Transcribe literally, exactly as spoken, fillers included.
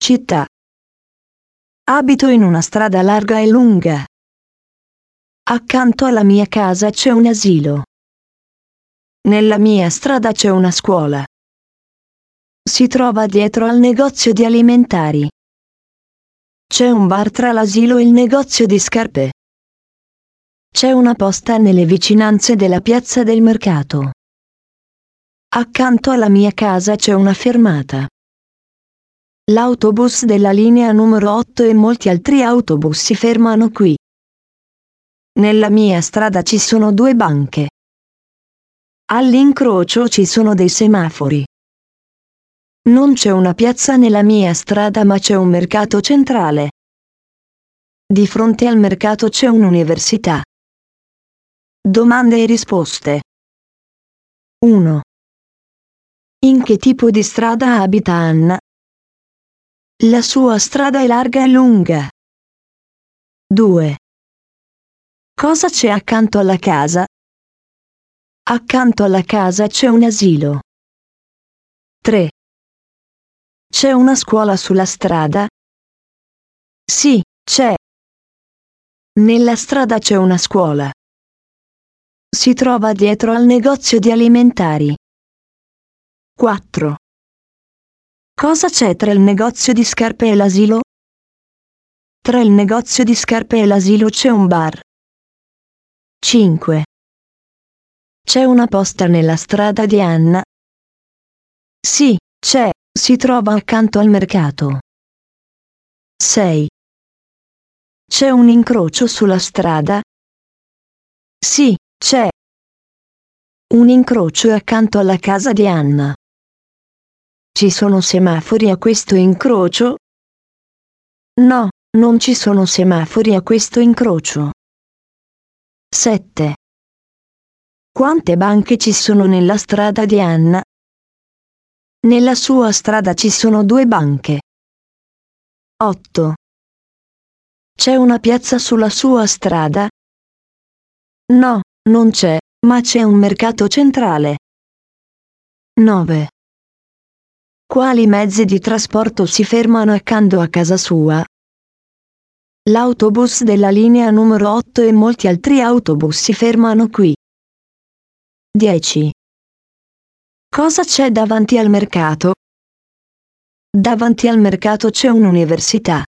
Città. Abito in una strada larga e lunga. Accanto alla mia casa c'è un asilo. Nella mia strada c'è una scuola. Si trova dietro al negozio di alimentari. C'è un bar tra l'asilo e il negozio di scarpe. C'è una posta nelle vicinanze della piazza del mercato. Accanto alla mia casa c'è una fermata. L'autobus della linea numero otto e molti altri autobus si fermano qui. Nella mia strada ci sono due banche. All'incrocio ci sono dei semafori. Non c'è una piazza nella mia strada, ma c'è un mercato centrale. Di fronte al mercato c'è un'università. Domande e risposte. uno. In che tipo di strada abita Anna? La sua strada è larga e lunga. due. Cosa c'è accanto alla casa? Accanto alla casa c'è un asilo. tre. C'è una scuola sulla strada? Sì, c'è. Nella strada c'è una scuola. Si trova dietro al negozio di alimentari. quattro. Cosa c'è tra il negozio di scarpe e l'asilo? Tra il negozio di scarpe e l'asilo c'è un bar. cinque. C'è una posta nella strada di Anna? Sì, c'è, si trova accanto al mercato. sei. C'è un incrocio sulla strada? Sì, c'è. Un incrocio è accanto alla casa di Anna. Ci sono semafori a questo incrocio? No, non ci sono semafori a questo incrocio. sette. Quante banche ci sono nella strada di Anna? Nella sua strada ci sono due banche. otto. C'è una piazza sulla sua strada? No, non c'è, ma c'è un mercato centrale. nove. Quali mezzi di trasporto si fermano accanto a casa sua? L'autobus della linea numero otto e molti altri autobus si fermano qui. dieci. Cosa c'è davanti al mercato? Davanti al mercato c'è un'università.